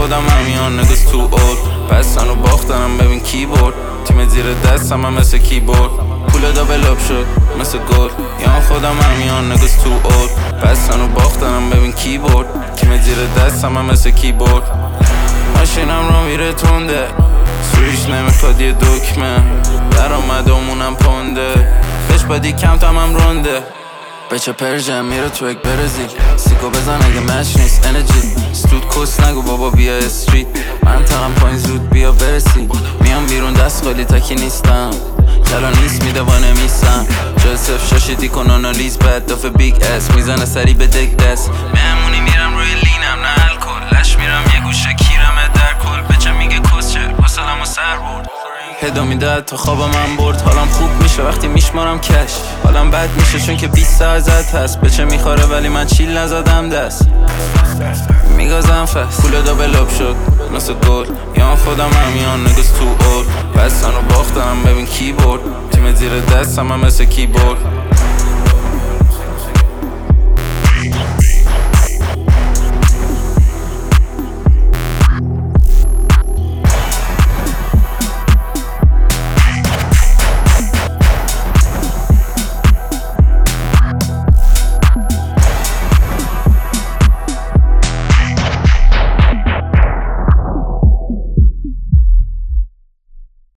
خودم هم میان نگس تو اول بستن و باختنم ببین کیبورد تیم زیر دستم هم مثل کیبورد پول دابلاب شد مثل گل یا خودم هم میان نگس تو اول بستن و باختنم ببین کیبورد تیم زیر دستم هم مثل کیبورد ماشینم رو میره تونده سویش نمیخواد یه دکمه در آمدمونم پونده بهش بادی کم تمام رونده بچه پرژم میره تو یک برزیل سیکو بزن اگه مش نیست انرژی استود کس نگو بابا بیا استریت من تقم پایین زود بیا برسی میام بیرون دست خالی تکی نیستم چلا نیست میده و نمیستم جوزف شاشیدی کن آنالیز بد دافه بیگ اس میزنه سری به دک دست مهمونی میرم روی لینم نه الکل لش میرم یه گوشه کیرم در کل بچه میگه کس چر حوصله‌مو سر برد هدا میده تا خواب من برد حالم خوب میشه وقتی میشمارم کش حالم بد میشه چون که 20 ازت هست بچه میخوره ولی من چیل نزدم دست میگازم فست پول دابلاب شد مثل گل یا خودم هم میان نگس تو اول بستن و باختنم ببین کیبورد تیم زیر دستم هم مثل کیبورد